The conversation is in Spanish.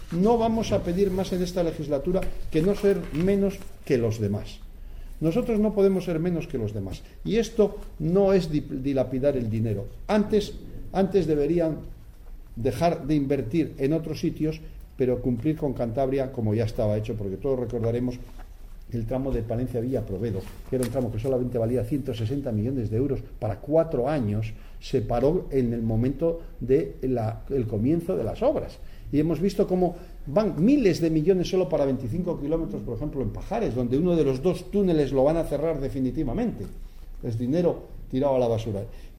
no vamos a pedir más en esta legislatura que no ser menos que los demás. Nosotros no podemos ser menos que los demás. Y esto no es dilapidar el dinero. Antes deberían dejar de invertir en otros sitios, pero cumplir con Cantabria como ya estaba hecho, porque todos recordaremos el tramo de Palencia-Villa-Provedo, que era un tramo que solamente valía 160 millones de euros para 4 años, se paró en el momento del comienzo de las obras. Y hemos visto cómo van miles de millones solo para 25 kilómetros, por ejemplo, en Pajares, donde uno de los 2 túneles lo van a cerrar definitivamente. Es dinero tirado a la basura.